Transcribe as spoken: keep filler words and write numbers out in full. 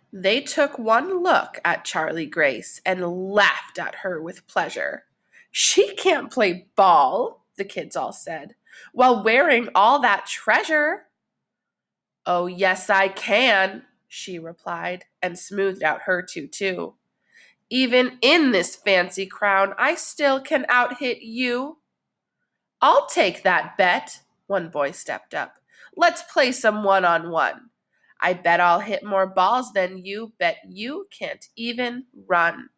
They took one look at Charlie Grace and laughed at her with pleasure. She can't play ball, the kids all said, while wearing all that treasure. Oh, yes, I can, she replied, and smoothed out her tutu. Even in this fancy crown, I still can out-hit you. I'll take that bet, one boy stepped up. Let's play some one-on-one. I bet I'll hit more balls than you. Bet you can't even run.